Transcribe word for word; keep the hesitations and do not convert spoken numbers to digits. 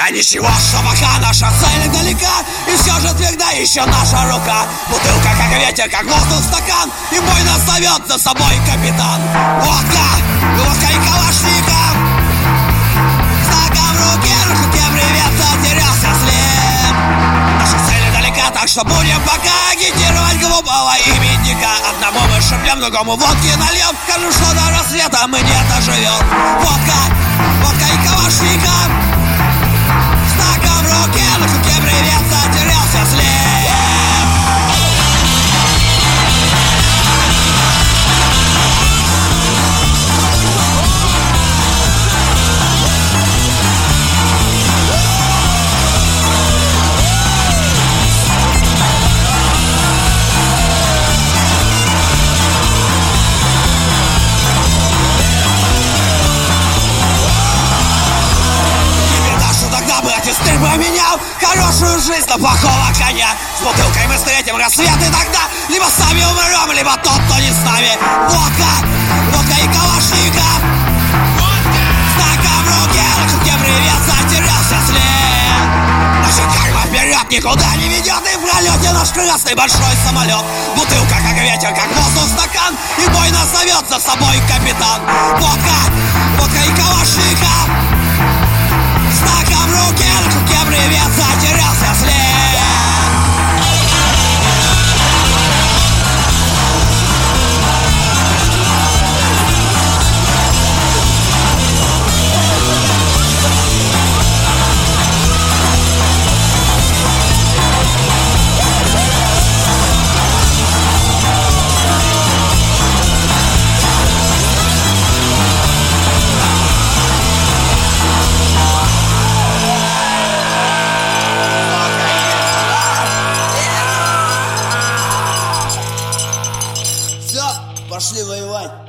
А ничего, что пока наша цель далека, и все же тверда еще наша рука. Бутылка как ветер, как воздух стакан, и бой нас зовет за собой капитан. Водка, водка и калашников, знаком в руке, в руке привет, затерялся след. Наша цель далека, так что будем пока агитировать глупого именника. Одному мы шепнем, другому водки нальем, скажем, что до рассвета мы не доживем. Водка, водка и калашников, знаком в руке, в руке привет, затерялся след. Ты поменял хорошую жизнь на плохого коня. С бутылкой мы встретим рассвет, и тогда либо сами умрем, либо тот, кто не с нами. Водка, водка и калашников, знаком в руке, в руке привет, затерялся след. Наша карма вперед никуда не ведет, и в пролете наш красный большой самолет. Бутылка как ветер, как воздух стакан, и бой нас зовет за собой капитан. Водка, водка и калашников, знаком в руке, в руке привет, затерялся след. Пошли воевать.